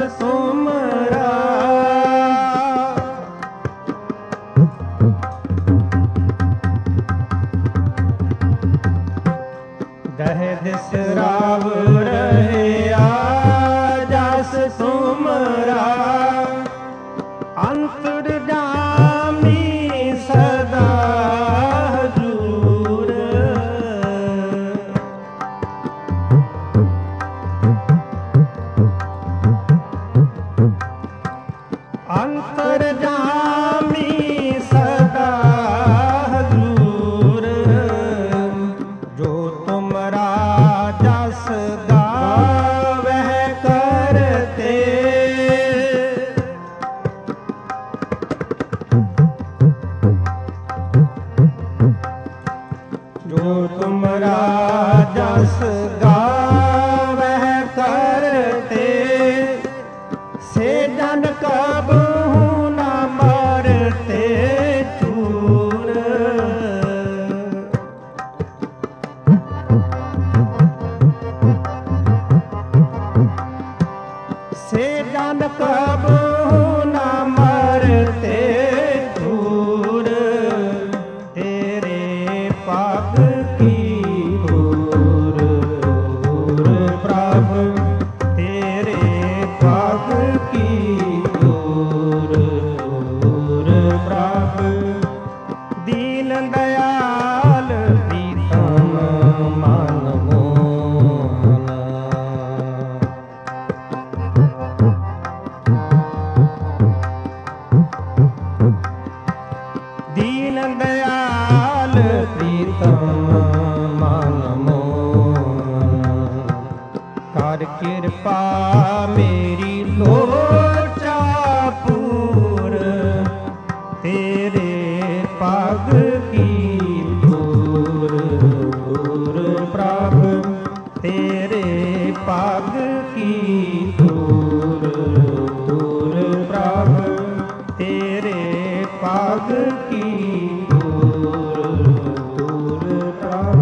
ਤੁਮਰਾ। ਦਹਿ ਦਿਸ ਰਾਵ ਰਹਿਆ ਜਸ ਤੁਮਰਾ। ਅੰਤਰਜਾਮੀ ਸਦਾ ਹਜੂਰ। ਅੰਤਰਜਾਮੀ ਸਦਾ ਹਜੂਰ। ਜੋ ਤੁਮਰਾ ਜਸ ਗਾਵਹਿ ਕਰਤੇ। ਜੋ ਤੁਮਰਾ ਜਸ ਗਾਵਹਿ ਕਰਤੇ। ਸੇ ਜਨ ਕਬਹੂ ਨ ਮਰਤੇ ਚੂਰ। ਸੇ ਜਨ ਕਬਹੂ ਨ ਮਰਤੇ ਚੂਰ। ਤੇਰੇ ਪਗ ਕੀ ਧੂਰ ਧੂਰ ਪ੍ਰਭ। ਤੇਰੇ ਪਗ ਕੀ ਧੂਰ ਧੂਰ ਪ੍ਰਭ। ਦੀਨ ਦਇਆਲ ਪ੍ਰੀਤਮ ਮਨ ਮੋਹਨ। ਦੀਨ ਦਇਆਲ ਪ੍ਰੀਤਮ ਮਨ ਮੋਹਨ। ਕਰ ਕਿਰਪਾ ਮੇਰੀ ਲੋਚਾ ਪੂਰ। ਤੇਰੇ ਪਗ ਕੀ ਧੂਰ ਧੂਰ ਪ੍ਰਭ। ਤੇਰੇ ਪਗ ਕੀ ਧੂਰ ਧੂਰ ਪ੍ਰਭ। ਤੇਰੇ ਪਗ ਕੀ ਧੂਰ ਧੂਰ ਪ੍ਰਭ।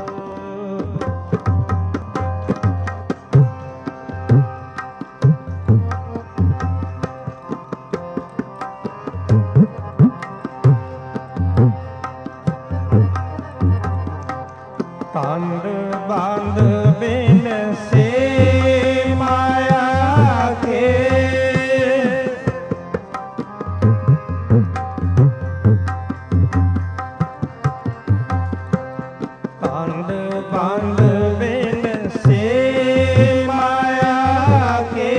ਤੰਦ ਬੰਦ ਬਿਨ ਸੇ ਮਾਇਆ ਕੇ। ਤੰਦ ਬੰਦ ਬਿਨ ਸੇ ਮਾਇਆ ਕੇ।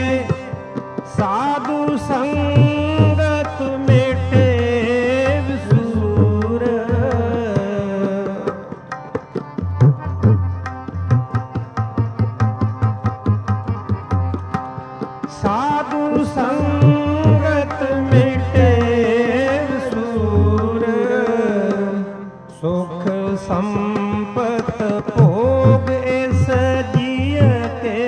ਸਾਧੂ ਸੰਗਤ ਮੇਟੇ ਵਿਸੂਰ। ਸਾਧੂ ਸੰਗਤ ਮੇਟੇ ਵਿਸੂਰ। ਸੁਖ ਸੰਪਤ ਭੋਗ ਇਸ ਜੀਅ ਕੇ।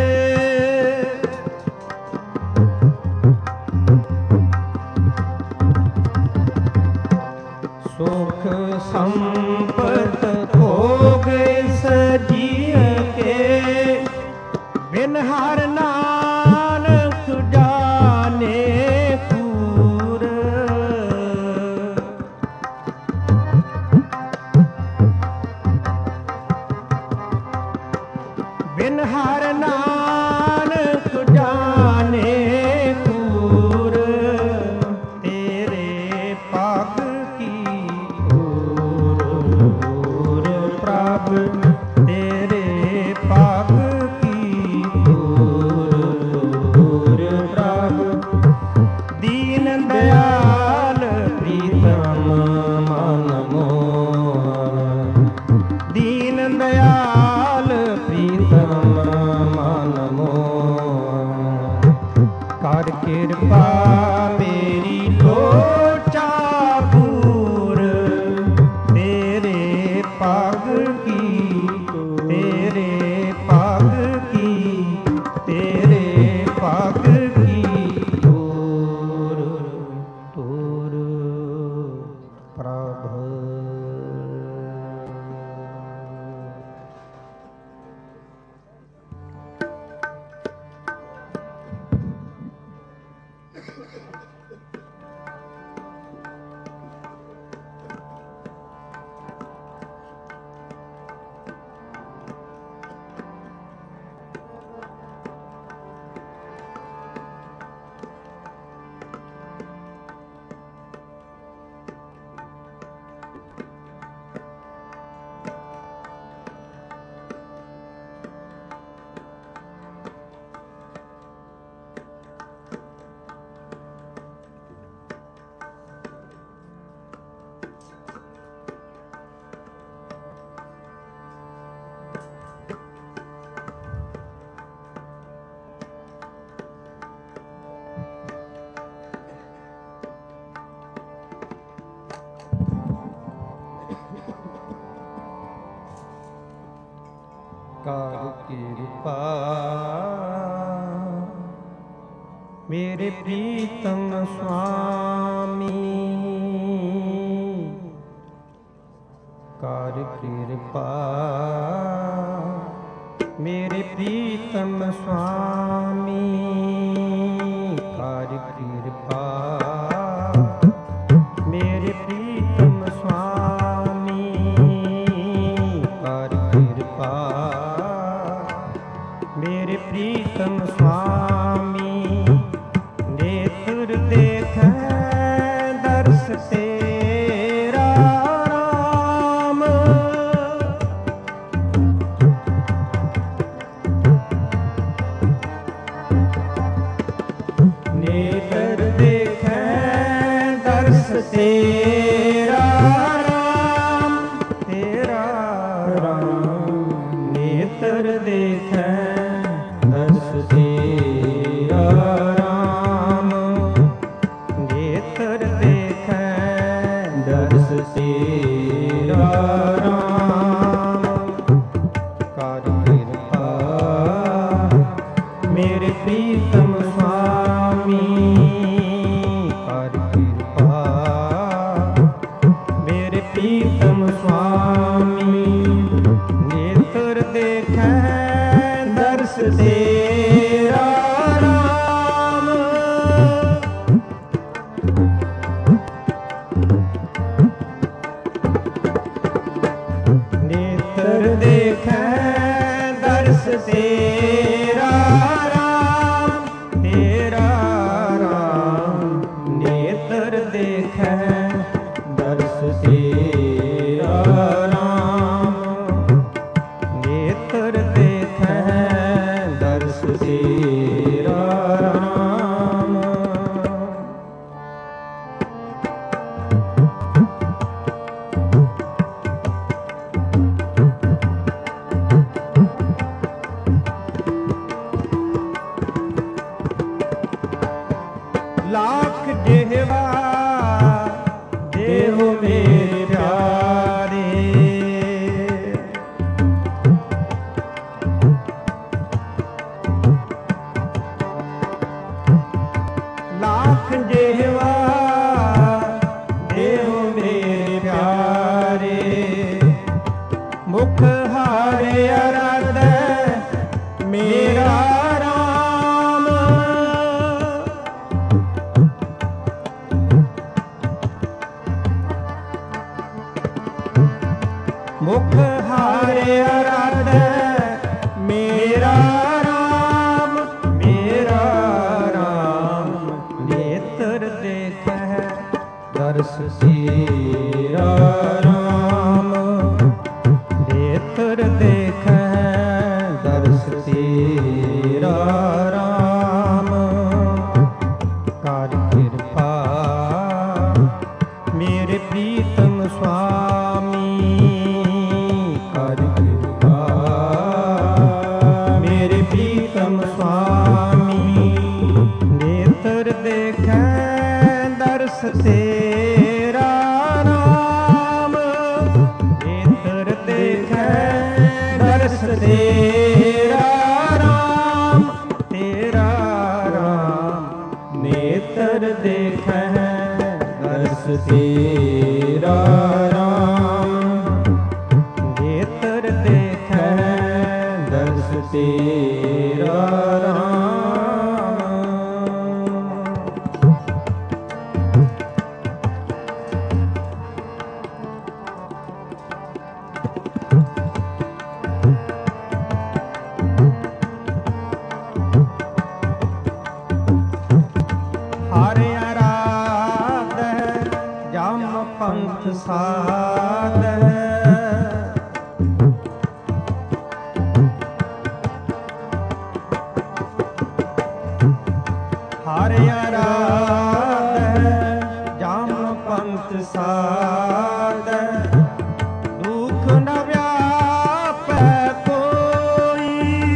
ਸੁਖ ਸੰਪਤ ਭੋਗ ਇਸ ਜੀਅ ਕੇ। ਬਿਨ ਹਰਿ ਨਾਨਕ ਜਾਣੇ ਕੂਰ। ਬਿਨ ਹਰਿ ਨਾਨਕ ਜਾਣੇ ਕੂਰ। ਤੇਰੇ ਪਗ ਕੀ ਧੂਰ ਧੂਰ ਪ੍ਰਭ। ਤੇਰੇ ਪਗ ਕੀ ਧੂਰ ਧੂਰ ਪ੍ਰਭ। ਦੀਨ ਦਇਆਲ ਪ੍ਰੀਤਮ ਮਨ ਮੋਹਨ। ਦੀਨ ਦਇਆਲ ਪ੍ਰੀਤਮ ਮਨ ਮੋਹਨ। ਕਰ ਕਿਰਪਾ ਮੇਰੀ ਲੋਚਾ ਪੂਰ। ਤੇਰੇ ਪਗ ਕੀ ਤੇਰੇ ਪਗ ਕੀ ਤੇਰੇ ਪਗ ਕੀ ਧੂਰ ਧੂਰ ਪ੍ਰਭ। ਕਰ ਕਿਰਪਾ ਮੇਰੇ ਪ੍ਰੀਤਮ ਸੁਆਮੀ, ਕਰ ਕਿਰਪਾ ਮੇਰੇ ਪ੍ਰੀਤਮ ਸੁਆਮੀ, ਕਰ ਕਿਰਪਾ ਮੇਰੇ ਪ੍ਰੀਤਮ ਸੁਆਮੀ, ਕਰ ਕਿਰਪਾ ਮੇਰੇ ਪ੍ਰੀਤਮ ਸੁਆਮੀ, ਨੇਤਰ ਦੇਖੈ ਦਰਸ ਤੇਰਾ ਰਾਮ, ਨੇਤਰ ਦੇਖੈ ਦਰਸ ਤੇਰਾ ਰਾਮ, ਤੇਰਾ ਰਾਮ, ਨੇਤਰ ਦੇਖੈ ਦਰਸ ਤੇਰਾ ਰਾਮ, ਨੇਤਰ ਦੇਖੈ ਦਰਸ ਤੇਰਾ ਰਾਮ, ਕਰ ਕਿਰਪਾ ਮੇਰੇ ਪ੍ਰੀਤਮ ਸੁਆਮੀ, ਕਰ ਕਿਰਪਾ ਮੇਰੇ ਪ੍ਰੀਤਮ ਸੁਆਮੀ, ਨੇਤਰ ਦੇਖੈ ਦਰਸ ਤੇਰਾ ਰਾਮ, ਨੇਤਰ ਦੇਖੈ ਦਰਸ ਤੇਰਾ ਰਾਮ, ਤੇਰਾ ਰਾਮ, ਨੇਤਰ ਦੇਖੈ ਦਰਸ ਤੇਰਾ ਰਾਮ, ਨੇਤਰ ਦੇਖੈ ਦਰਸ ਤੇਰਾ ਰਾਮ, ਲਾਖ ਜਿਹਵਾ ਦੇਹੁ ਮੇਰੇ ਪਿਆਰੇ, ਲਾਖ ਜਿਹਵਾ ਦੇਹੁ ਮੇਰੇ ਪਿਆਰੇ, ਮੁਖ ਹਾਰੇ ਅਰਾਧੈ ਮੇਰਾ ਰਾਮ, ਮੁਖ ਹਾਰੇ ਅਰਾਧੈ ਮੇਰਾ ਰਾਮ, ਮੇਰਾ ਰਾਮ, ਨੇਤਰ ਦੇਖੈ ਦਰਸ ਤੇਰਾ ਰਾਮ, ਨੇਤਰ ਦੇਖੈ ਦਰਸ ਤੇਰਾ ਰਾਮ, ਕਰ ਕਿਰਪਾ ਮੇਰੇ ਪ੍ਰੀਤਮ ਸੁਆਮੀ, ਕਰ ਕਿਰਪਾ ਮੇਰੇ ਪ੍ਰੀਤਮ ਸੁਆਮੀ, ਨੇਤਰ ਦੇਖੈ ਦਰਸ ਤੇਰਾ ਰਾਮ, ਨੇਤਰ ਦੇਖੈ ਦਰਸ ਤੇਰਾ ਰਾਮ, ਤੇਰਾ ਰਾਮ, ਨੇਤਰ ਦੇਖੈ ਦਰਸ ਤੇਰਾ ਰਾਮ, ਨੇਤਰ ਦੇਖੈ ਦਰਸ ਤੇਰਾ ਰਾਮ। ਹਰਿ ਅਰਾਧੈ ਜਮ ਪੰਥ ਸਾਧੈ, ਹਰਿ ਅਰਾਧੈ ਜਮ ਪੰਥ ਸਾਧੈ, ਦੁਖ ਨ ਵਿਆਪੈ ਕੋਈ,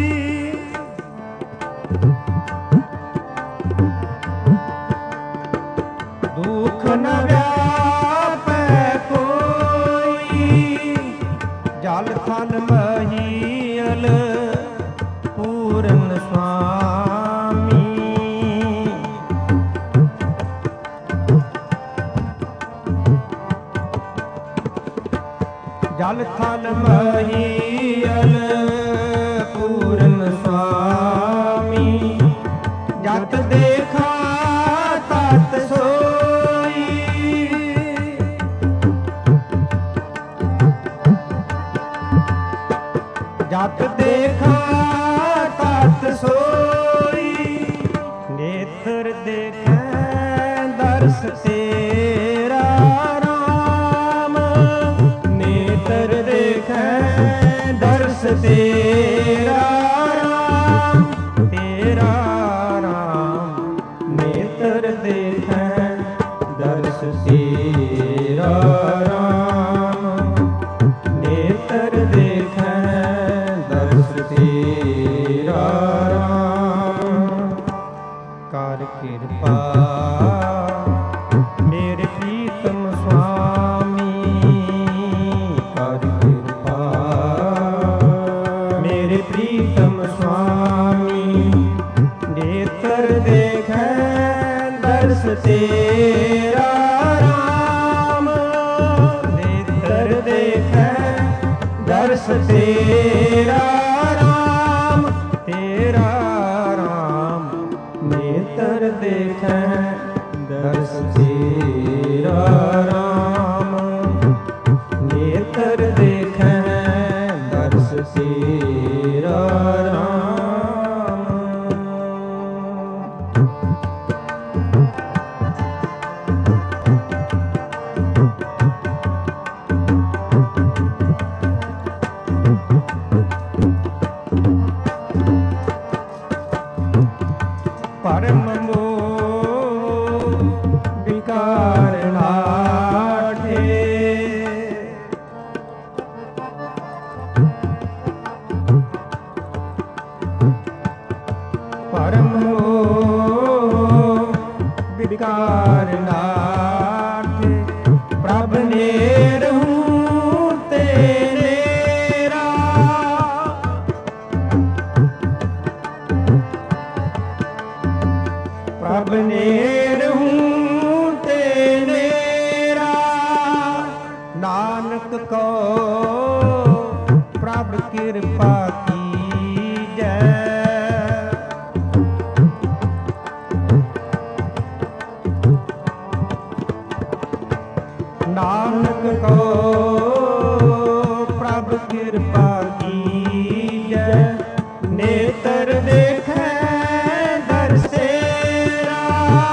ਦੁਖ ਨ ਵਿਆਪੈ ਕੋਈ, ਜਲ ਥਲ ਮਹੀਲ ਜਤ ਦੇਖਾ ਤਤ ਸੋਈ। ਜਤ ਦੇਖਾ ਤਤ ਸੋਈ। ਨੇਤਰ ਦੇਖੈ ਦਰਸ ਤੇਰਾ ਰਾਮ। ਨੇਤਰ ਦੇਖੈ ਦਰਸ ਤੇਰਾ ਰਾਮ। ਤੇਰਾ ਰਾਮ ਨੇਤਰ ਦੇਖੈ ਦਰਸ ਤੇਰਾ ਰਾਮ। ਨੇਤਰ ਦੇਖੈ ਦਰਸ ਤੇਰਾ ਰਾਮ। ਕਰ ਕਿਰਪਾ ਮੇਰੇ ਪ੍ਰੀਤਮ ਸੁਆਮੀ। ਕਰ ਕਿਰਪਾ ਮੇਰੇ ਪ੍ਰੀਤਮ ਸੁਆਮੀ। ਨੇਤਰ ਦੇਖੈ ਦਰਸ ਤੇਰਾ ਰਾਮ। ਨੇਤਰ ਦੇਖੈ ਦਰਸ ਤੇਰਾ ਰਾਮ। ਤੇਰਾ ਰਾਮ ਨੇਤਰ ਦੇਖੈ ਦਰਸ ਤੇਰਾ ਰਾਮ। ਨੇਤਰ ਦੇਖੈ ਦਰਸ ਤੇਰਾ ਰਾਮ। ਪਰਮ ਮੋਹ ਵਿਕਾਰ ਨਾਠੇ। ਪਰਮ ਮੋਹ ਵਿਕਾਰ ਨਾਠੇ। ਪ੍ਰਭ ਨੇੜਹੁ ਤੇ ਨੇਰਾ। ਪ੍ਰਭ ਨੇੜਹੁ ਤੇ ਨੇਰਾ। ਨਾਨਕ ਕੋ ਪ੍ਰਭ ਕਿਰਪਾ ਕੀਜੈ। ਨਾਨਕ ਕੋ ਪ੍ਰਭ ਕਿਰਪਾ ਕੀਜੈ। ਨੇਤਰ ਦੇਖੈ ਦਰਸ ਤੇਰਾ।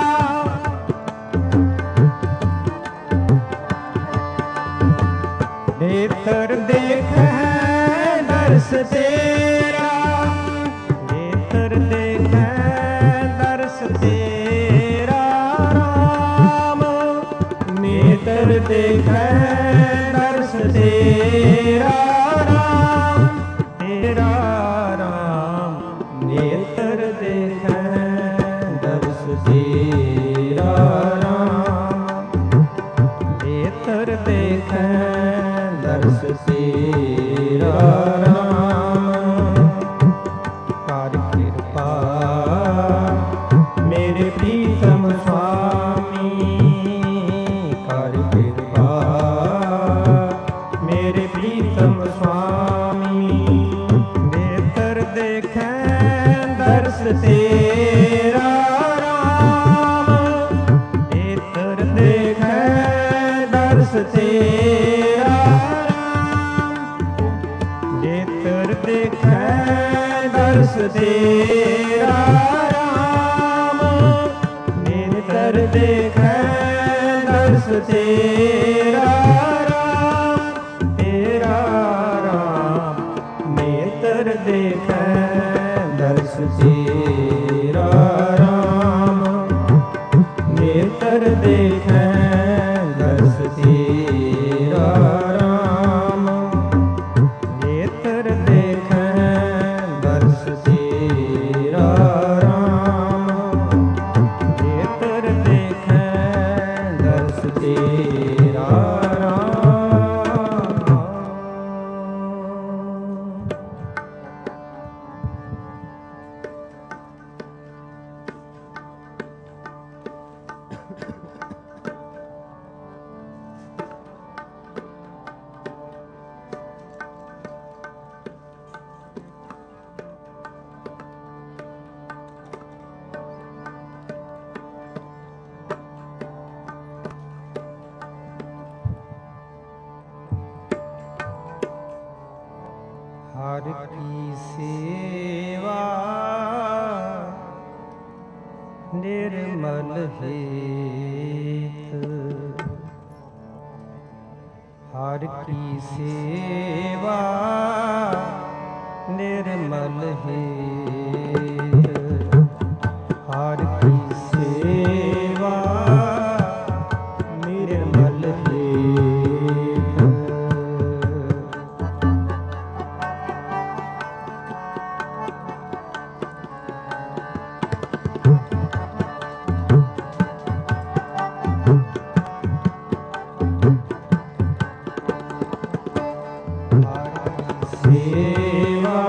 ਨੇਤਰ ਦੇਖੈ ਦਰਸ ਤੇਰਾ। ਨੇਤਰ ਦੇਖੈ ਦਰਸ ਤੇਰਾ ਰਾਮ। ਨੇਤਰ ਦੇਖੈ ਦਰਸ ਤੇਰਾ ਰਾਮ। ਤੇਰਾ ਰਾਮ ਨੇਤਰ ਦੇਖੈ ਦਰਸ ਤੇਰਾ ਰਾਮ। ਨੇਤਰ ਦੇਖੈ ਦਰਸ ਤੇਰਾ ਰਾਮ। ਕਰ ਕਿਰਪਾ ਮੇਰੇ ਪ੍ਰੀਤਮ ਸੁਆਮੀ। ਕਰ ਕਿਰਪਾ ਮੇਰੇ ਪ੍ਰੀਤਮ ਸੁਆਮੀ। ਨੇਤਰ ਦੇਖੈ ਦਰਸ ਤੇਰਾ ਰਾਮ। ਨੇਤਰ ਦੇਖੈ ਦਰਸ ਤੇਰਾ ਰਾਮ। ਨੇਤਰ ਦੇਖੈ ਦਰਸ ਤੇਰਾ ਰਾਮ। ਨੇਤਰ ਦੇਖੈ ਦਰਸ ਤੇਰਾ ਰਾਮ। ਤੇਰਾ ਰਾਮ ਨੇਤਰ ਦੇਖੈ ਦਰਸ ਤੇਰਾ ਰਾਮ। ਨੇਤਰ ਦੇਖੈ ਦਰਸ ਤੇਰਾ ਰਾਮ। ਨੇਤਰ ਦੇਖੈ ਦਰਸ ਤੇਰਾ ਰਾਮ। ਨੇਤਰ ਦੇਖੈ ਦਰਸ ਤੇਰਾ निर्मल हेत हर की सेवा निर्मल हेत हर की सेवा निर्मल हेत सेवा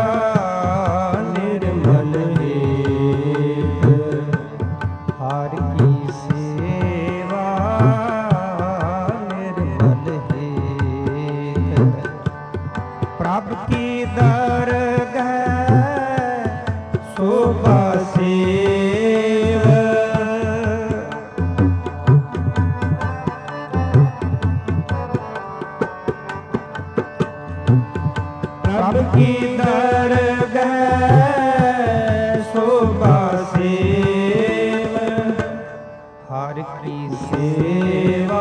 निर्मल हेत हर की सेवा निर्मल हेत प्रभु की दरगह शोभा सेव प्रभु की दरगह शोभा सेव हर की सेवा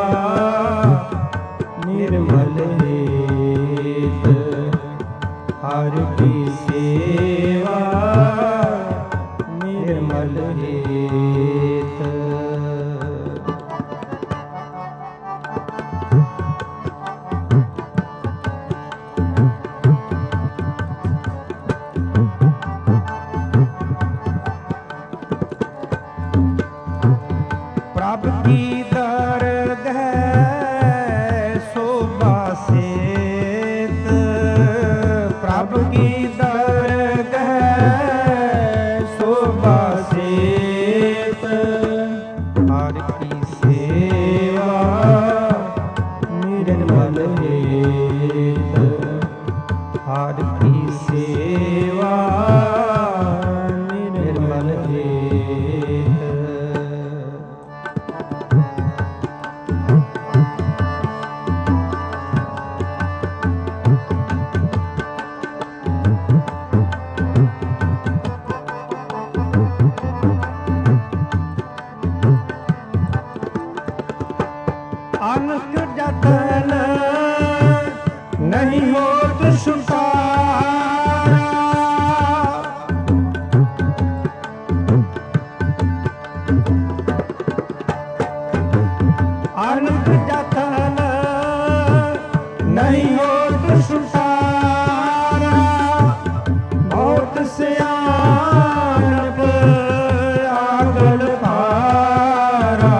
निर्मल हेत हर की सेवा निर्मल हेत प्रभु की दरगह शोभा सेत प्रभु की दरगह शोभा सेत हर की सेवा निर्मल हेत हर की सेवा निर्मल हेत अनक जतन नहीं होत छुटारा अनक जतन नहीं होत छुटारा बहुत सियानप आगल पारा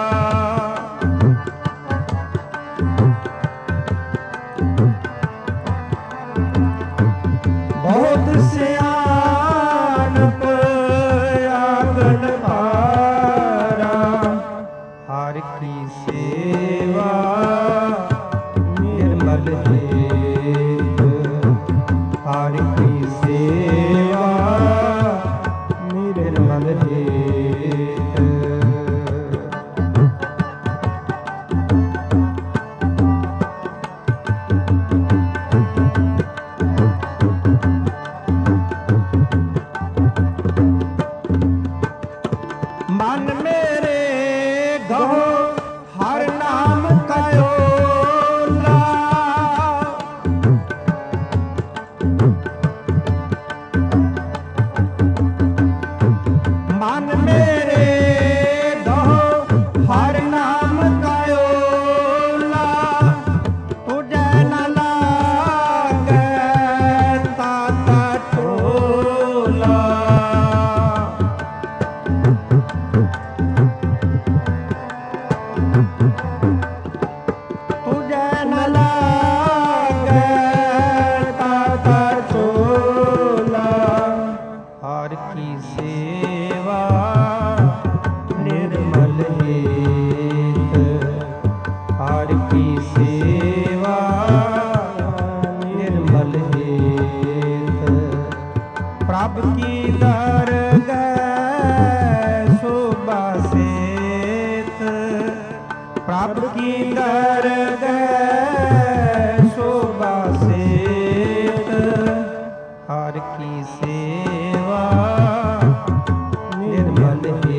बहुत सियानप आगल पारा हर की सेवा निर्मल हेत हर की सेवा निर्मल हेत मन मेरे गहो हर नाम कयोला मन मेरे गहो हर नाम कयोला तुझे न लागे ताता टोला तुझे न लागे ताता टोला हर की सेवा निर्मल हेत हर की सेवा निर्मल हेत प्रभु की दरगह शोभा सेत प्रभु की दरगह शोभा सेत हर की सेवा निर्मल हेत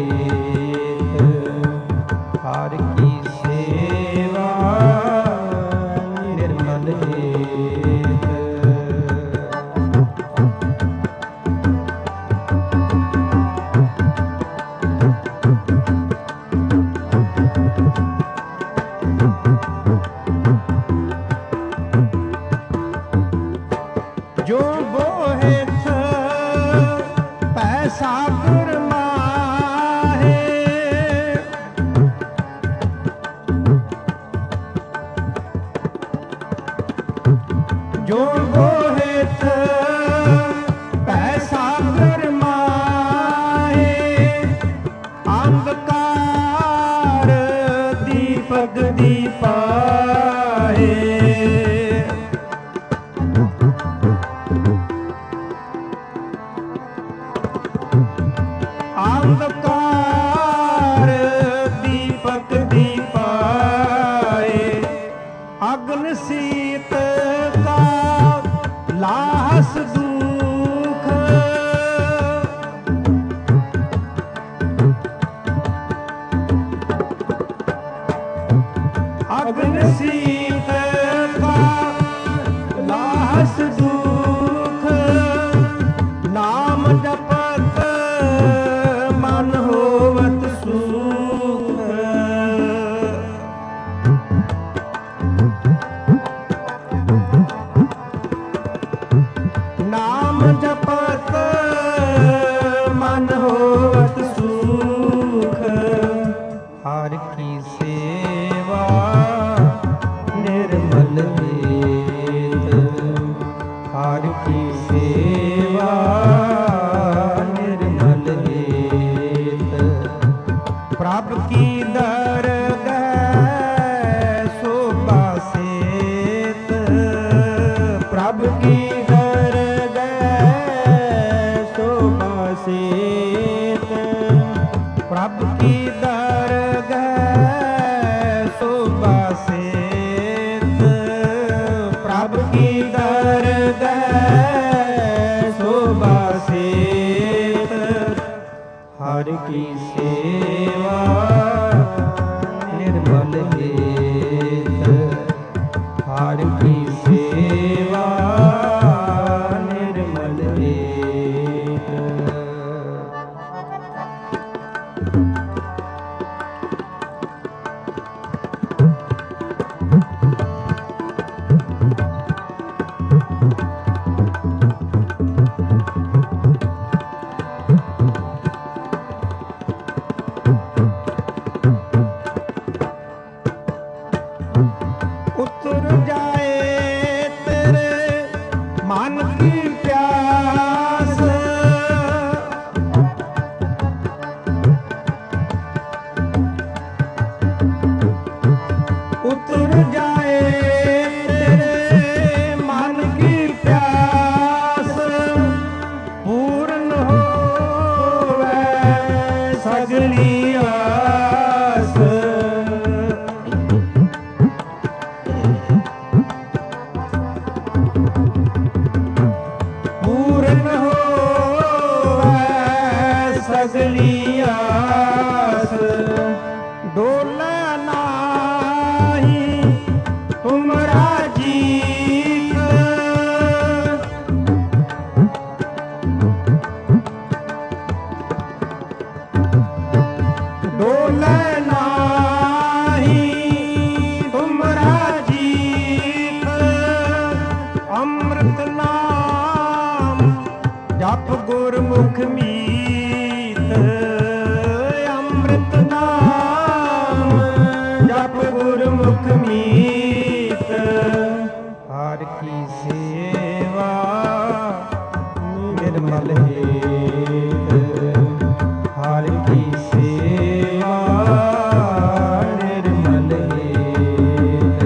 पैसा गुरमाहे जो गोहित पैसा गुरमाहे अंधकार दीपक दीपाहे अंधकार दीपक दीपाए अग्न सीत का लाहस दुख अग्न सीत का लाहस दुख नाम जपत मन होवत सुख नाम जपत मन होवत सुख हर की सेवा निर्मल हेत हर की सेवा निर्मल हेत प्रभ की दरगह शोभा सेत प्रभ की प्रभ की दरगह शोभा सेत प्रभ की दरगह शोभा सेत हर की सेवा निर्मल हेत हर की सेवा निर्मल हेत उतर जाए तेरे मन की प्यास उतर जाए तेरे मन की प्यास पूर्ण होवे सगली आस पूर्ण होवे सगली आस डोला नाही तुमरा जीत डोला नाही तुमरा जीत अमृत नाम जप गुरमुख मीत अमृत नाम जप गुरमुख मीत हर की सेवा निर्मल हेत हर की सेवा निर्मल हेत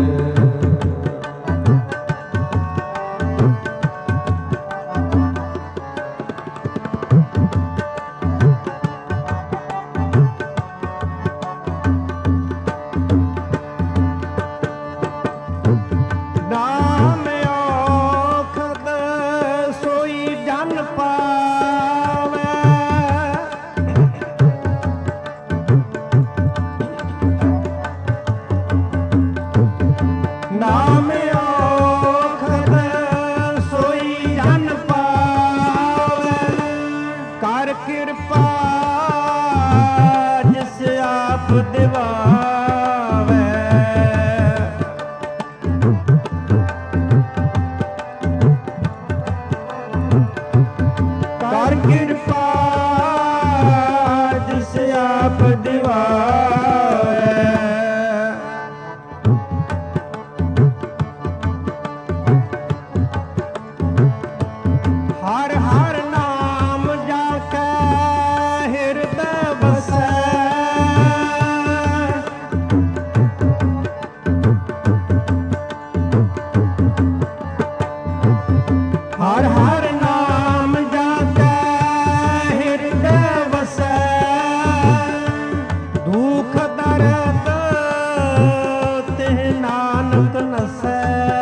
ਜਾਪ ਦਿਵਾਏ। ਹਰ ਹਰ ਨਾਮ ਜਾ ਕੇ ਹਿਰਦੈ ਵਸੈ। ਹਰ ਹਰ ਨਾਮ ਜਾ ਕੇ ਹਿਰਦੈ ਵਸੈ। ਦੁਖ ਦਰਦ ਤਿਹ ਨਾਨਕ ਨਸੈ।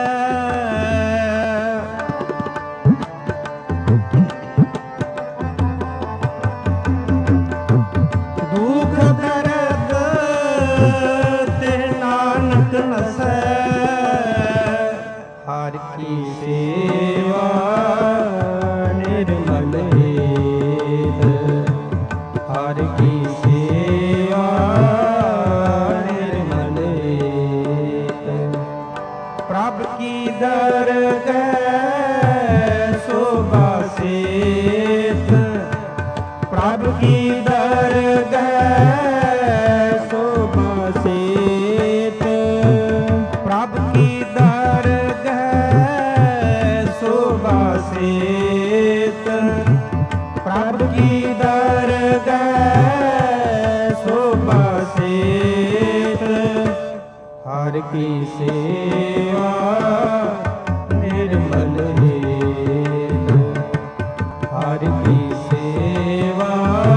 ਦੁਖ ਦਰਦ ਤਿਹ ਨਾਨਕ ਨਸੈ। ਹਰ ਕੀ ਸੇਵਾ ਨਿਰਮਲ ਹੇਤ। ਹਰ ਕੀ ਸੇਵਾ ਨਿਰਮਲ ਹੇਤ। ਪ੍ਰਭ ਕੀ ਦਰਗਹਿ ਸੋਭਾ ਸੇਤ। ਪ੍ਰਭ ਕੀ ਦਰਗਹਿ ਸੋਭਾ ਸੇਤ। ਪ੍ਰਭ ਕੀ ਦਰਗਹਿ ਸੋਭਾ ਸੇਤ। ਪ੍ਰਭ ਕੀ ਦਰਗਹਿ ਸੋਭਾ ਸੇਤ। ਹਰ ਕੀ ਸੇਵਾ ਨਿਰਮਲ ਹੇਤ। ਹਰ ਕੀ ਸੇਵਾ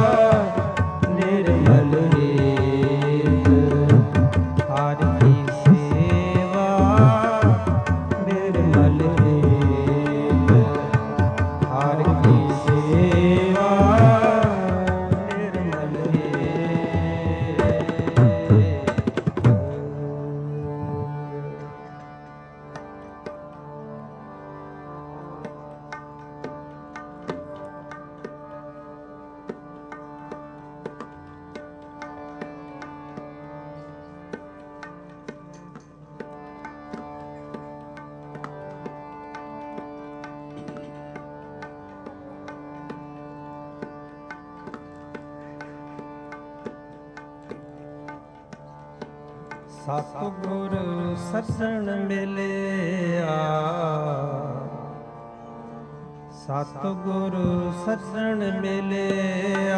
ਨਿਰਮਲ ਹੇਤ। ਹਰ ਕੀ ਸੇਵਾ ਨਿਰਮਲ ਹੇਤ। ਹਰ ਕੀ ਸੇਵਾ ਨਿਰਮਲ ਹੇਤ। ਸਤਿਗੁਰ ਸੱਜਣ ਮਿਲਿਆ। ਸਤਿਗੁਰ ਸੱਜਣ ਮਿਲਿਆ।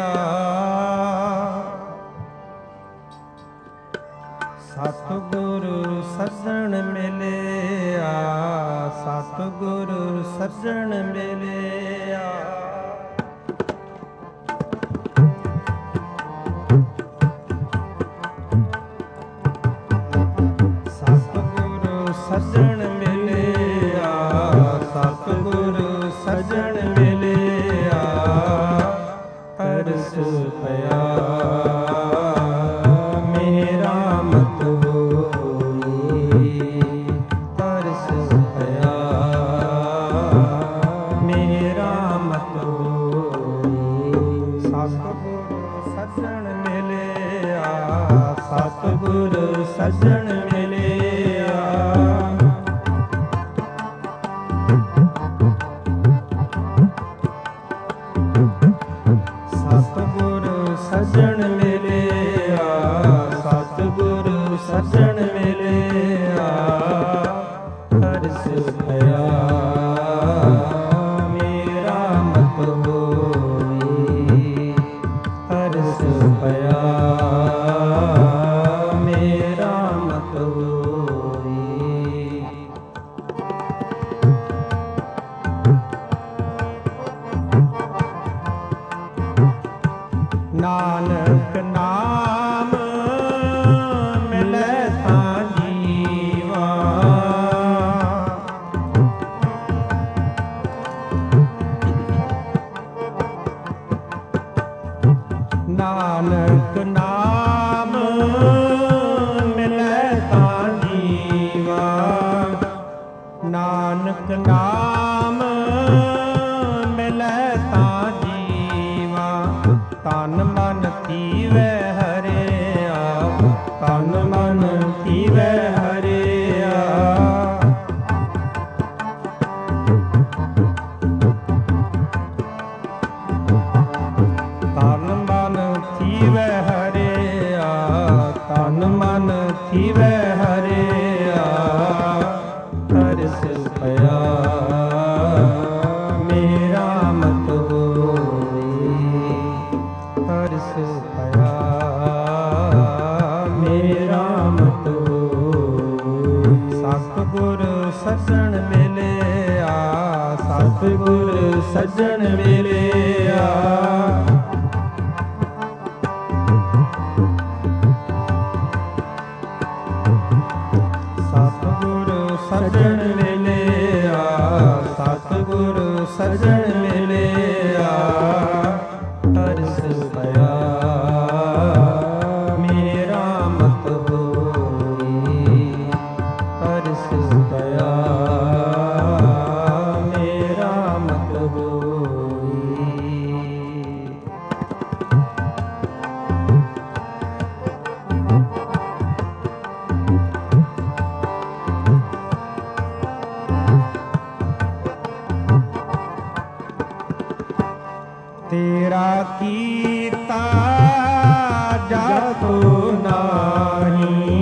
ਸਤਿਗੁਰ ਸੱਜਣ ਮਿਲਿਆ। ਸਤਿਗੁਰ ਸੱਜਣ ਮਿਲਿਆ। ਸੱਜਣ ਮਿਲਿਆ। ਸਤਿਗੁਰ ਸੱਜਣ ਮਿਲਿਆ। ਤਰਸ ਪਿਆ ਮੇਰਾ ਮਤ ਹੋਈ। ਤਰਸ ਪਿਆ ਮੇਰਾ ਮਤ ਹੋਈ। ਸਤਿਗੁਰ ਸੱਜਣ ਮਿਲਿਆ। ਸਤਿਗੁਰ ਸੱਜਣ ਮਿਲਿਆ। ਸਤਿਗੁਰ ਸੱਜਣ ਮਿਲਿਆ। ਸਤਿਗੁਰ ਸੱਜਣ ਮਿਲਿਆ। ਤਰਸ ਪਿਆ ਮੇਰਾ ਮਤ ਹੋਈ। ਤਰਸ ਪਿਆ ਮੇਰਾ ਮਤ ਹੋਈ। ਨਾਨਕ ਨਾਮ ਮਿਲੈ ਤਾਂ ਜੀਵਾ। ਨਾਨਕ ਨਾਮ ਮਿਲੈ ਤਾਂ ਜੀਵਾ। ਨਾਨਕ ਨਾਮ ਮਿਲੈ ਤਾਂ ਜੀਵਾ। ਤਨ ਮਨ ਧੀਵੈ ਹਰਿਆ। ਤਨ ਮਨ ਧੀਵੈ ਹਰਿਆ। ਤਨ ਮਨ ਧੀਵੈ ਹਰਿਆ। ਤਰਸ ਪਿਆ ਮੇਰਾ ਮਤ ਹੋਈ। ਸਤਿਗੁਰ ਸੱਜਣ ਮਿਲਿਆ, ਸਤਿਗੁਰ ਸੱਜਣ ਮਿਲਿਆ। ਸਤਿਗੁਰ ਸੱਜਣ ਮਿਲਿਆ, ਸਤਿਗੁਰ ਸੱਜਣ ਮਿਲਿਆ। ਤਰਸ ਪਿਆ ਮੇਰਾ ਮਤ ਹੋਈ, ਤਰਸ ਪਿਆ ਮੇਰਾ ਮਤ ਹੋਈ। ਤੇਰਾ ਕੀਤਾ ਜਾਤੋ ਨਾਹੀ,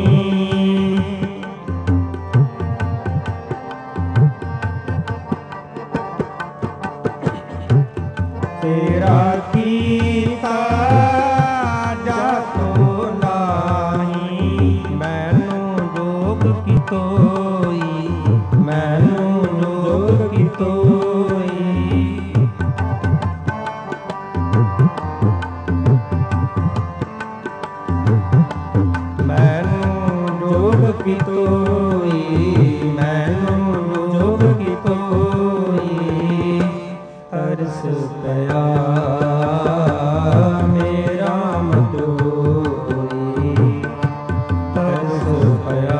ਤੇਰਾ ਕੀਤਾ ਜਾਤੋ ਨਾਹੀ। ਮੈਨੂੰ ਜੋਗ ਕੀ ਤੋਈ, ਮੈਨੂੰ ਜੋਗ ਕੀ ਤੋਈ। ਮੈਨੂੰ ਜੋਗ ਕੀ ਤੋਈ, ਮੈਨੂੰ ਜੋਗ ਕੀ ਤੋਈ। ਤਰਸ ਪਿਆ ਮੇਰਾ ਮਤ ਹੋਈ, ਤਰਸ ਪਿਆ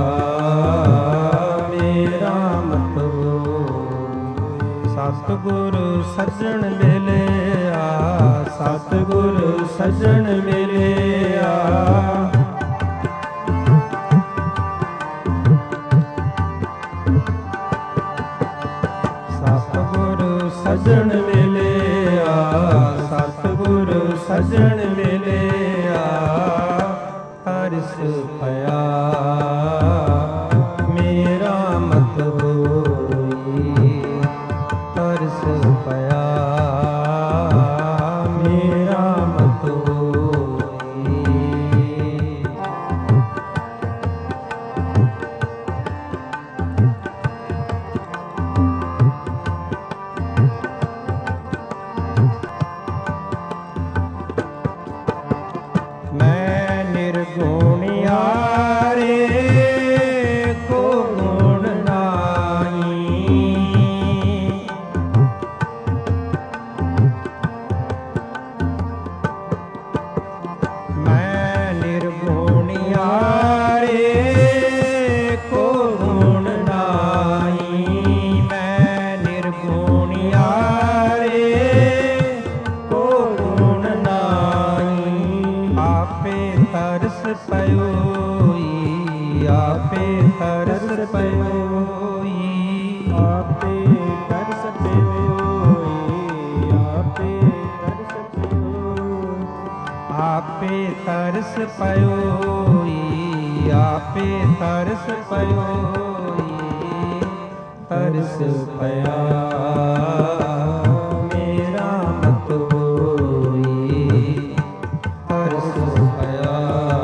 ਮੇਰਾ ਮਤ ਹੋਈ। ਸਤਿਗੁਰ ਸੱਜਣ ਮਿਲਿਆ, ਸਤਿਗੁਰ ਸੱਜਣ ਮਿਲਿਆ। ਸਤਿਗੁਰ ਸੱਜਣ ਮਿਲਿਆ, ਸਤਿਗੁਰ ਸੱਜਣ ਮਿਲਿਆ। ਤਰਸ ਪਿਆ ਮੇਰਾ ਮਤ ਹੋਈ, ਤਰਸ ਪਿਆ ਮੇਰਾ ਮਤ ਹੋਈ। ਮੈਂ ਨਿਰਗੁਣਿਆਰੇ ਕੋ ਗੁਣ ਨਾਹੀ, ਮੈਂ ਨਿਰਗੁਣਿਆਰੇ ਕੋ ਗੁਣ ਨਾਹੀ। ਮੈਂ ਨਿਰਗੁਣਿਆਰੇ ਕੋ ਗੁਣ ਨਾਹੀ। ਆਪੇ ਤਰਸ ਪਇਓਈ, ਆਪੇ ਤਰਸ ਪਇਓਈ। ਆਪੇ ਤਰਸ ਪਇਓਈ, ਆਪੇ ਤਰਸ ਪਇਓਈ। ਆਪੇ ਤਰਸ ਪਇਓਈ, ਆਪੇ ਤਰਸ ਪਇਓਈ। ਤਰਸ ਪਿਆ ਮੇਰਾ ਮਤ ਹੋਈ, ਤਰਸ ਪਿਆ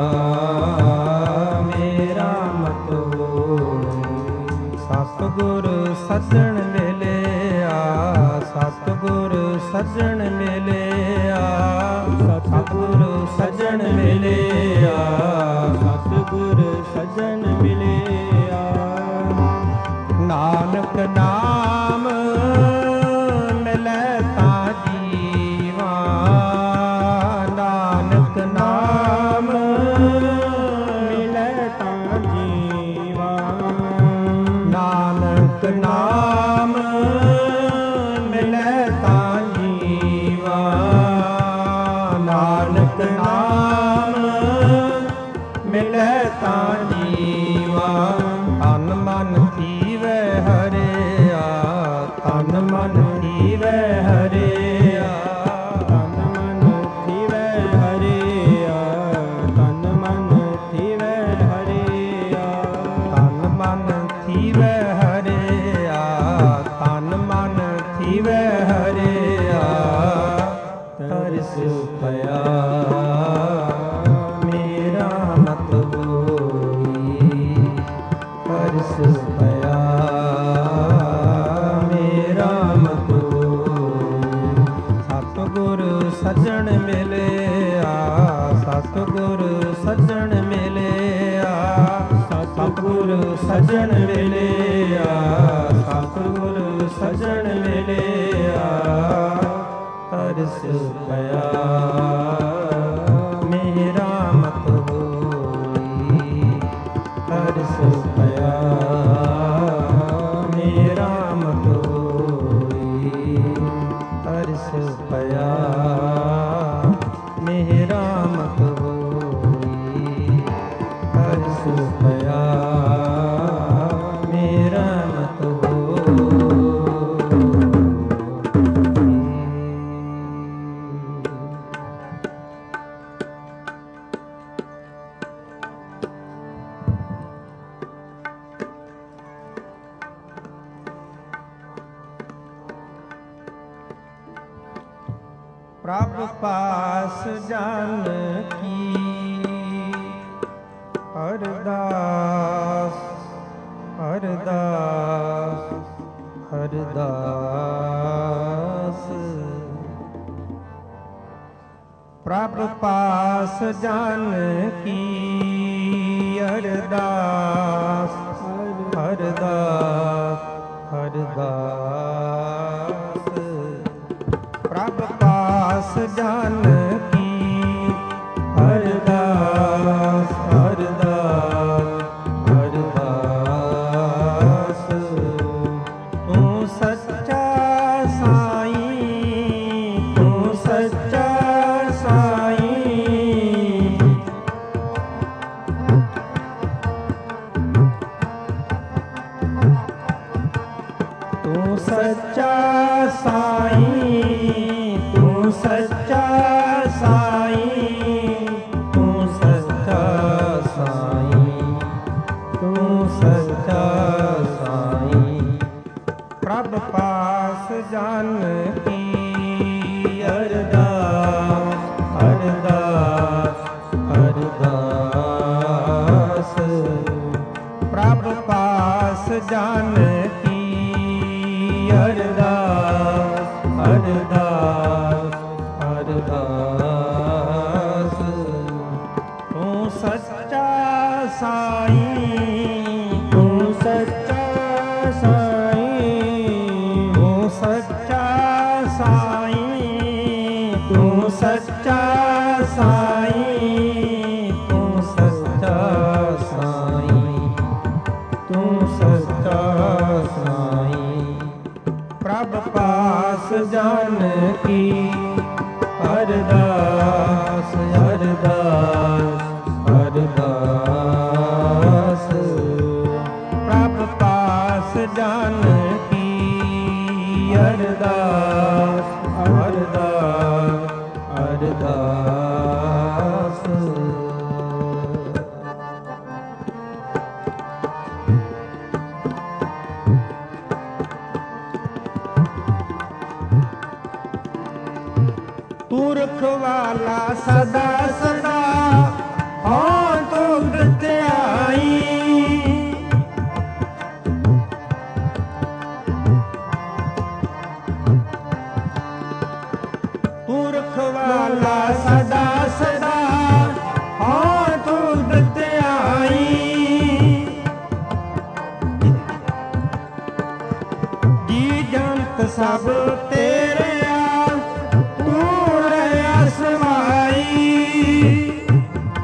ਮੇਰਾ ਮਤ ਹੋਈ। ਸਤਿਗੁਰ ਸੱਜਣ ਮਿਲਿਆ, ਸਤਿਗੁਰ ਸੱਜਣ ਮਿਲਿਆ। ਸਤਿਗੁਰ ਸੱਜਣ ਮਿਲਿਆ, ਸਤਿਗੁਰ ਸੱਜਣ ਮਿਲਿਆ। ਨਾਨਕ ਨਾਮ ਮਿਲੈ ਤਾਂ ਜੀਵਾ, ਨਾਨਕ ਨਾਮ ਮਿਲੈ ਤਾਂ ਜੀਵਾ। ਨਾਨਕ ਨਾਮ ਮਿਲੈ ਤਾਂ ਜੀਵਾ, ਨਾਨਕ ਨਾਮ ਮਿਲੈ ਤਾਂ ਜੀਵਾ। ਤਨ ਮਨ ਥੀਵੈ ਹਰਿਆ, ਤਨ ਮਨ ਥੀਵੈ ਹਰਿਆ। ਤਨ ਮਨ ਥੀਵੈ ਹਰਿਆ, ਤਨ ਮਨ ਥੀਵੈ ਹਰਿਆ। ਤਨ ਮਨ ਥੀਵੈ ਹਰਿਆ, ਤਨ ਮਨ ਥੀਵੈ ਹਰਿਆ। ਤਰਸ ਪਿਆ ਮੇਰਾ ਮਤ ਹੋਈ ਹਰਿ ਸਿਉ ਭਇਆ ਮੇਰਾ ਮਤ ਹੋਈ। ਸਤਿਗੁਰ ਸੱਜਣ ਮਿਲਿਆ ਸਤਿਗੁਰ ਸੱਜਣ ਮਿਲਿਆ ਸਤਿਗੁਰ ਸੱਜਣ ਮਿਲਿਆ ਸਤਿਗੁਰ ਸੱਜਣ ਮਿਲਿਆ ਹਰਿ ਸਿਉ ਭਇਆ ਮੇਰਾ ਮਤ ਹੋਈ ਹਰਿ ਸਿਉ ਭਇਆ ਮੇਰਾ ਮਤ ਹੋਈ ਹਰਿ ਸਿਉ ਭਇਆ ਮੇਰਾ ਮਤ ਹੋਈ ਹਰਿ ਸਿਉ ਭਇਆ ਮੇਰਾ ਮਤ ਹੋਈ। ਪ੍ਰਭ ਪਾਸ ਜਨ ਕੀ ਅਰਦਾਸ ਅਰਦਾਸ ਅਰਦਾਸ। ਪ੍ਰਭ ਪਾਸ ਜਨ ਕੀ ਅਰਦਾਸ ਅਰਦਾਸ ਅਰਦਾਸ। ਪ੍ਰਭ ਪਾਸ ਜਨ ਕੀ ਅਰਦਾਸ ਅਰਦਾਸ ਅਰਦਾਸ। ਤੂੰ ਸੱਚਾ ਸਾਈਂ ਤੂੰ ਸੱਚਾ ਸਾਈਂ। ਤੂੰ ਸੱਚਾ ਸਾਈਂ ਤੂੰ ਸੱਚਾ ਸਾਈਂ ਤੂੰ ਸੱਚਾ ਸਾਈਂ ਤੂੰ ਸੱਚਾ ਸਾਈਂ। ਪ੍ਰਭ ਪਾਸ ਜਨ ਕੀ ਅਰਦਾਸ ਅਰਦਾਸ ਅਰਦਾਸ। ਪ੍ਰਭ ਪਾਸ ਜਨ ਕੀ ਅਰਦਾਸ ਅਰਦਾਸ ਅਰਦਾਸ। ਤੂੰ ਸੱਚਾ ਸਾਈਂ ਤੂੰ ਸੱਚਾ ਸਾਈਂ ਤੂੰ ਸੱਚਾ ਸਾਈਂ ਤੂੰ ਸੱਚਾ ਸਾਈਂ ਤੂੰ ਸੱਚਾ ਸਾਈਂ ਤੂੰ ਸੱਚਾ ਸਾਈਂ। ਪ੍ਰਭ ਪਾਸ ਜਨ ਕੀ ਅਰਦਾਸ ਅਰਦਾਸ ਅਰਦਾਸ। ਪ੍ਰਭ ਪਾਸ ਜਨ ਕੀ ਅਰਦਾਸ ਅਰਦਾਸ ਅਰਦਾਸ। ਪੁਰਖ ਵਾਲਾ ਸਦਾ ਸਦਾ ਹਾਂ ਤੁਧ ਧਿਆਈ। ਪੁਰਖ ਵਾਲਾ ਸਦਾ ਸਦਾ ਹਾਂ ਤੁਧ ਧਿਆਈ। ਜੀ ਜੰਤ ਸਭ ਤੇਰੇ ਸਮਾਈ।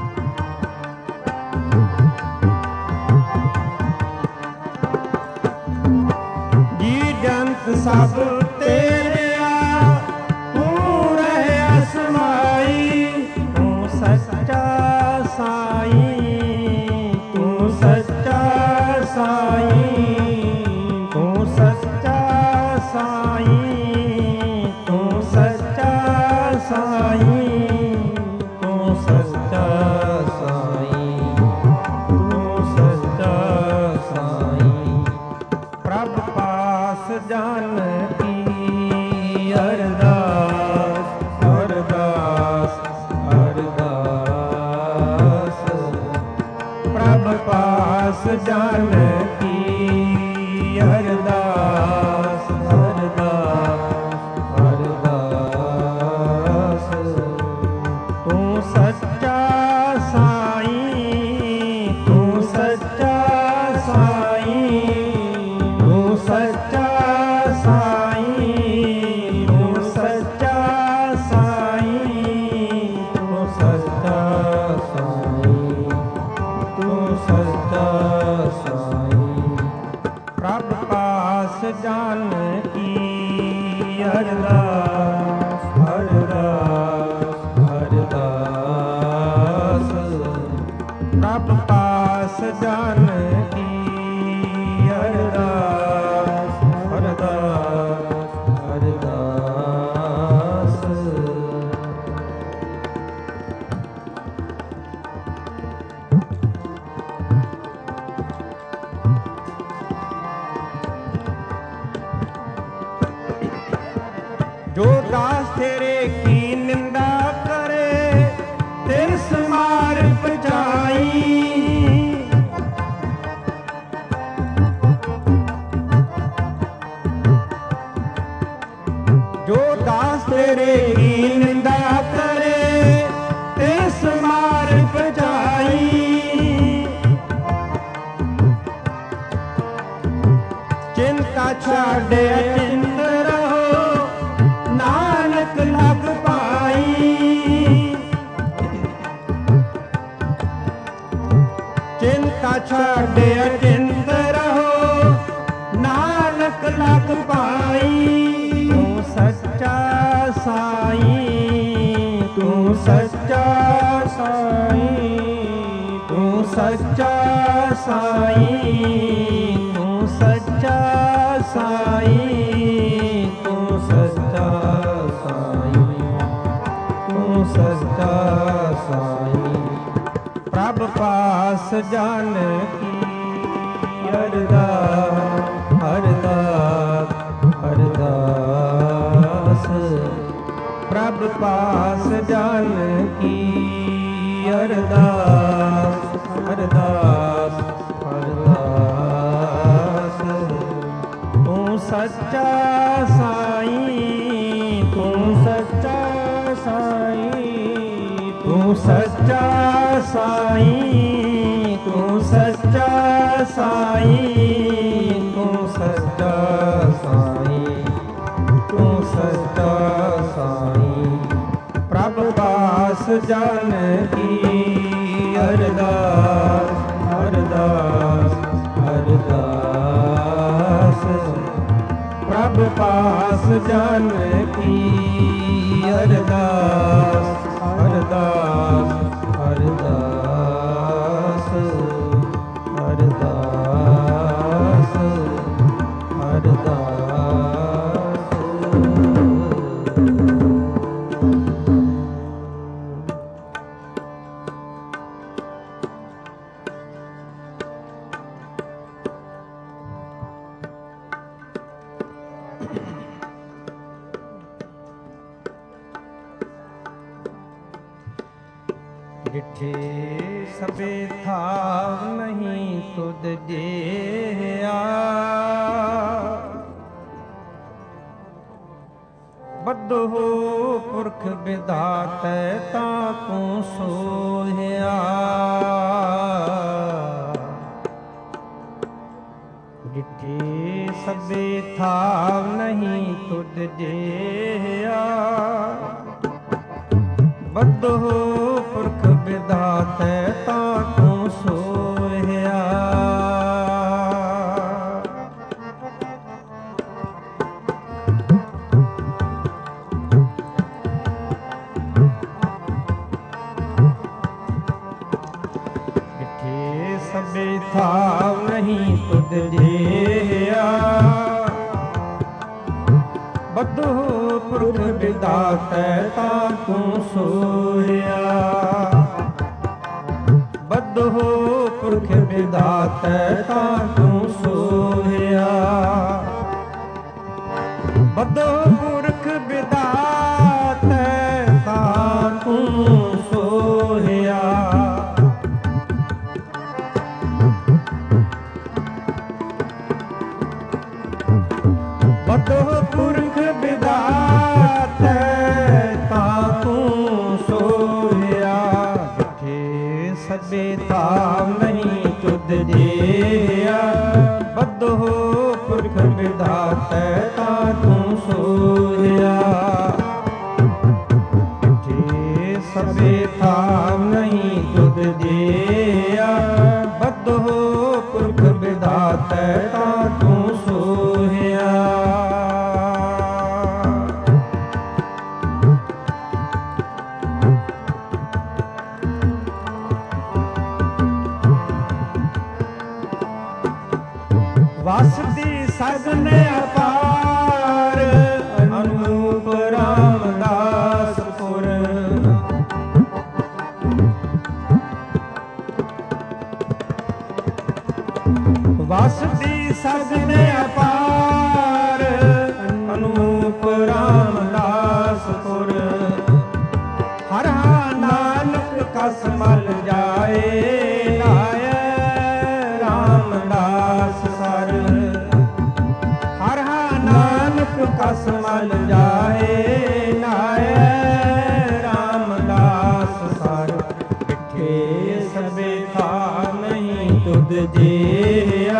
ਜਾਨ ਕੀ ਅਰਦਾਸ ਅਰਦਾਸ ਅਰਦਾਸ। ਤੂੰ ਸੱਚਾ ਸਾਈਂ ਤੂੰ ਸੱਚਾ ਸਾਈਂ ਤੂੰ ਸੱਚਾ ਸਾਈਂ ਤੂੰ ਸੱਚਾ ਸਾਈਂ ਤੂੰ ਸੱਚਾ ਸਾਈਂ ਤੂੰ ਸੱਚਾ ਸਾਈਂ। ਪ੍ਰਭ ਪਾਸ ਜਾਨ ਕੀ ਅਰਦਾਸ ਅਰਦਾਸ ਅਰਦਾਸ। ਪ੍ਰਭ ਪਾਸ ਜਾਨ ਕੀ ਅਰਦਾਸ ਅਰਦਾਸ ਅਰਦਾਸ। ਜੋ ਦਾਸ ਤੇਰੇ ਕੀ ਨਿੰਦਾ ਕਰੇ ਤਿਰਸ ਮਾਰ ਪਚਾਈ। ਜੋ ਦਾਸ ਤੇਰੇ ਕੀ ਨਿੰਦਾ ਕਰੇ ਤਿਰਸ ਮਾਰ ਪਚਾਈ। ਚਿੰਤਾ ਛੱਡ ਅਚਿੰਤ ਰਹੋ ਨਾਨਕ ਲਗ ਪਾਈ। ਚਿੰਤਾ ਛੱਡ ਅਚਿੰਤ ਰਹੋ ਨਾਨਕ ਲਗ ਪਾਈ। ਤੂੰ ਸੱਚਾ ਸਾਈਂ ਤੂੰ ਸੱਚਾ ਸਾਈਂ ਤੂੰ ਸੱਚਾ ਸਾਈਂ ਤੂੰ ਸੱਚਾ ਸਾਈਂ ਤੂੰ ਸੱਚਾ ਸਾਈਂ ਤੂੰ ਸੱਚਾ ਸਾਈਂ। ਪ੍ਰਭ ਪਾਸ ਜਾਨ ਕੀ ਅਰਦਾਸ ਅਰਦਾਸ ਅਰਦਾਸ। ਪ੍ਰਭ ਪਾਸ ਜਾਨ ਕੀ ਅਰਦਾਸ ਅਰਦਾਸ ਅਰਦਾਸ। ਤੂੰ ਸੱਚਾ ਸਾਈਂ ਤੂੰ ਸੱਚਾ ਸਾਈਂ ਤੂੰ ਸੱਚਾ ਸਾਈਂ ਤੂੰ ਸੱਚਾ ਸਾਈਂ ਤੂੰ ਸੱਚਾ ਸਾਈਂ ਤੂੰ ਸੱਚਾ ਸਾਈਂ। ਪ੍ਰਭ ਪਾਸ ਜਾਨ ਕੀ ਅਰਦਾਸ ਅਰਦਾਸ ਅਰਦਾਸ। ਪ੍ਰਭ ਪਾਸ ਜਾਨ ਕੀ ਅਰਦਾਸ ਅਰਦਾਸ ਅਰਦਾਸ ਅਰਦਾਸ ਅਰਦਾਸ। ਡਿਠੇ ਸਭੇ ਥਾਵ ਨਹੀਂ ਤੁਧ ਜਿਹਾ। ਬੱਧੋ ਪੁਰਖ ਵਿਧਾਤੈ ਤਾਂ ਤੂੰ ਸੋਹਿਆ। ਡਿਠੇ ਸਭੇ ਥਾਵ ਨਹੀਂ ਤੁਧ ਜਿਹਾ। ਬੱਧੋ ਪੁਰਖ ਵਿਧਾਤੈ ਤਾਂ ਤੂੰ ਸੋਹਿਆ। ਡਿਠੇ ਸਭੇ ਥਾਵ ਨਹੀਂ ਤੁਧ ਜਿਹਾ। ਬੱਧੋ ਪੁਰਖ ਵਿਧਾਤੈ ਤਾਂ ਤੂੰ ਸੋਹਿਆ। ਬੱਧੋ ਪੁਰਖ ਵਿਧਾਤੈ ਤਾਂ ਤੂੰ ਸੋਹਿਆ। ਬੱਧੋ ਪੁਰਖ ਵਿਧਾਤੈ ਤਾਂ ਤੂੰ ਸੋਹਿਆ। ਸਭੇ ਥਾਮ ਨਹੀਂ ਤੁਧ ਜਿਆ, ਬਦੋ ਪੁਰਖ ਵਿਧਾਤੈ ਤਾ ਤੂੰ ਸੋਹਿਆ। ਜੇ ਸਭੇ ਥਾਮ ਨਹੀਂ ਤੁਧ ਜਿਆ, ਬਦੋ ਪੁਰਖ ਵਿਧਾਤੈ ਤਾ ਤੂੰ ਸੋਹਿਆ। ਵਸਦੀ ਸਗਨ ਅਪਾਰ, ਅਨੂਪ ਰਾਮਦਾਸ ਪੁਰ। ਵਸਦੀ ਸਗਨ ਅਪਾਰ, ਅਨੂਪ ਰਾਮਦਾਸ ਪੁਰ। ਹਰ ਨਾਨਕ ਕਸ ਮਲ ਜਾਏ, ਨਾਇ ਰਾਮਦਾਸ ਸਰ। ਹਰ ਨਾਨਕ ਕਸ ਮਲ ਜਾਏ, ਨਾਇ ਰਾਮਦਾਸ ਸਰ। ਕਿੱਥੇ ਸਭੇ ਥਾ ਨਹੀਂ ਤੁਧ ਜਿਆ,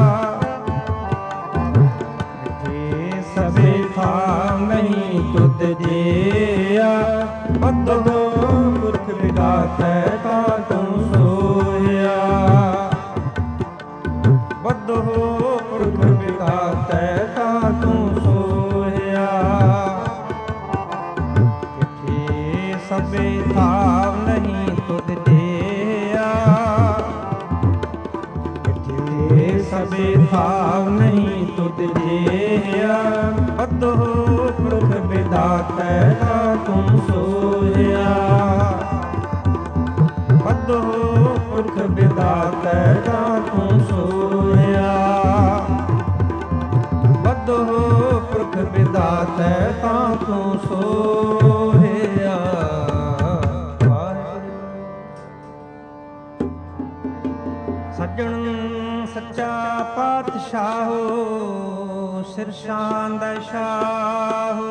ਕਿੱਥੇ ਸਭੇ ਥਾ ਨਹੀਂ ਤੁਧ ਜਿਆ, ਬਦੋ ਪੁਰਖ ਵਿਧਾਤੈ ਤਾ ਤੂੰ ਸੋਹਿਆ। ਬਦੋ ਪੁਰਖ ਵਿਧਾਤੈ ਤਾ ਤੂੰ ਸੋਹਿਆ। ਕਿੱਥੇ ਸਭੇ ਥਾਮ ਨਹੀਂ ਤੁਧ ਜਿਆ, ਕਿੱਥੇ ਸਭੇ ਥਾਮ ਨਹੀਂ ਤੁਧ ਜਿਆ, ਬਦੋ ਪੁਰਖ ਵਿਧਾਤੈ ਤਾ ਤੂੰ ਸੋਹਿਆ। ਬਦੋ ਪੁਰਖ ਵਿਧਾਤੈ ਤਾ ਤੂੰ ਸੋਹਿਆ। ਬਦੋ ਪੁਰਖ ਵਿਧਾਤੈ ਤਾ ਤੂੰ ਸੋਹਿਆ। ਸੱਜਣ ਸੱਚਾ ਪਾਤਸ਼ਾਹੋ, ਸਿਰ ਸ਼ਾਨ ਦਾ ਸ਼ਾਹੋ।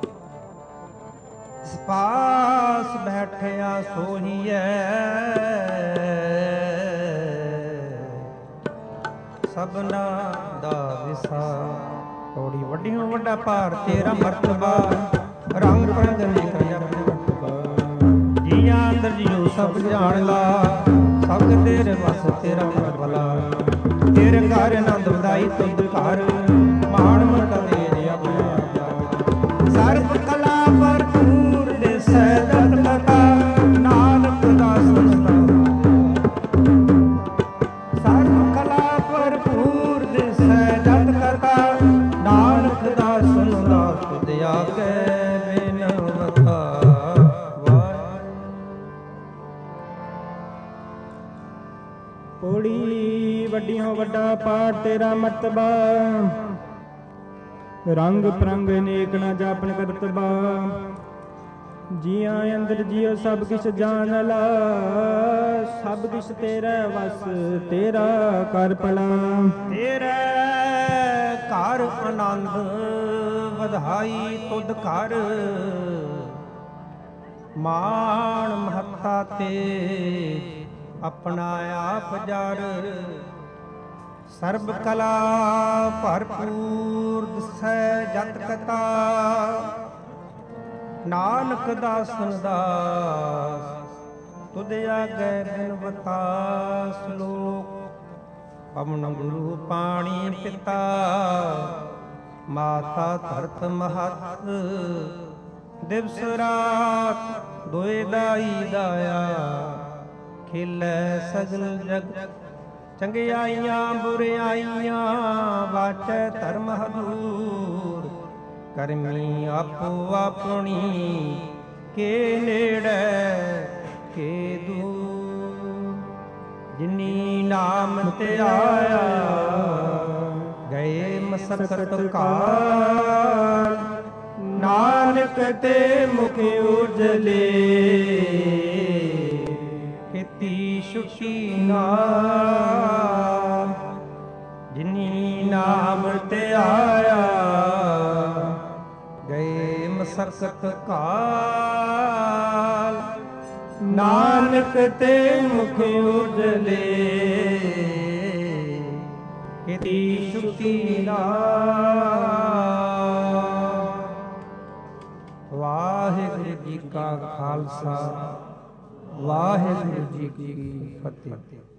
ਇਸ ਪਾਸ ਬੈਠਿਆ ਸੋਹੀਐ, ਸਭਨਾ ਦਾ ਵਿਸਾ। ਤੋੜੀ ਵੱਡੀਆਂ ਵੱਡਾ ਭਾਰ ਤੇਰਾ ਮਰਤਬਾ, ਰੰਗ ਰੰਗ ਅਨੇਕ ਰੰਗ। ਜੀਆਂ ਅੰਦਰ ਜੀਉ ਸਭ ਜਾਣ ਲਾ, ਸਭ ਤੇਰੇ ਵਸ ਤੇਰਾ ਭਲਾ। ਤੇਰੇ ਘਰ ਆਨੰਦ ਵਧਾਈ ਤੁਧ ਘਰ, ਮਾਣ ਮਤਾ ਤੇਰੇ ਆਪਣਾ ਜਾਗ। ਸਰਬ ਕਲਾ ਭਰਪੂਰ ਦਿਸੈ ਜਤ ਕਥਾ, ਨਾਨਕ ਦਾਸ ਸਰਬ ਕਲਾ ਭਰਪੂਰ ਦਿਸੈ ਜਤ ਕਥਾ, ਨਾਨਕ ਦਾਸ ਸੁਨਦਾ ਤੁਧ ਆਗੇ ਬਿਨਵਤਾ। ਕੋੜੀ ਵੱਡੀਆਂ ਵੱਡਾ ਪਾਠ ਤੇਰਾ ਮਰਤਬਾ, ਰੰਗ ਪ੍ਰੰਗ ਅਨੇਕ ਨਾ ਜਾਪਨ ਕਰਤਬਾ। ਜੀਆਂ ਅੰਦਰ ਜੀਉ ਸਭ ਕਿਛ ਜਾਣ ਲਾ, ਸਭ ਕਿਛ ਤੇਰਾ ਵਸ ਤੇਰਾ ਕਰ ਭਲਾ। ਤੇਰੇ ਘਰ ਆਨੰਦ ਵਧਾਈ ਤੁਧ ਘਰ, ਮਾਣ ਮਹੱਤਾ ਤੇ ਆਪਣਾ ਆਪ ਜਰ। ਸਰਬ ਕਲਾ ਭਰਪੂਰ ਦਿਸੈ ਜਤ ਕਥਾ, ਨਾਨਕ ਦਾਸਨ ਦਾਸ ਤੁਧ ਆਗੇ ਬਿਨਵਤਾ। ਸ਼ਲੋਕ ਪਵਨ ਗੁਰੂ ਪਾਣੀ ਪਿਤਾ, ਮਾਤਾ ਧਰਤ ਮਹਤ। ਦਿਵਸ ਰਾਤ ਦੋਇ ਦਾਈ ਦਾਇਆ, ਖਿਲੈ ਸਗਲ ਜਗਤ। ਚੰਗਿਆਈਆਂ ਬੁਰਿਆਈਆਂ ਵਾਚੈ ਧਰਮ ਹਦੂਰ, ਕਰਮੀ ਆਪੋ ਆਪਣੀ ਕੇ ਨੇੜੇ ਕੇ ਦੂਰ। ਜਿਨੀ ਨਾਮ ਤੇ ਆਇਆ ਗਏ ਮਸਕਤ ਕਾਲ, ਨਾਨਕ ਤੇ ਮੁਖ ਉਜਲੇ ਕੀਤੀ ਸੁਖੀ ਨਾਮ। ਜਿਨੀ ਨਾਮ ਤੇ ਆਇਆ ਗਏ ਮਸਕਤ ਕਾਲ, ਨਾਨਕ ਤੇ ਮੁਖ ਉਜਲੇ ਇਤੀ ਸ਼ੁਕਤੀ ਵਾਹਿਗੁਰੂ ਜੀ ਕਾ ਖਾਲਸਾ ਵਾਹਿਗੁਰੂ ਜੀ ਕੀ ਫਤਿਹ।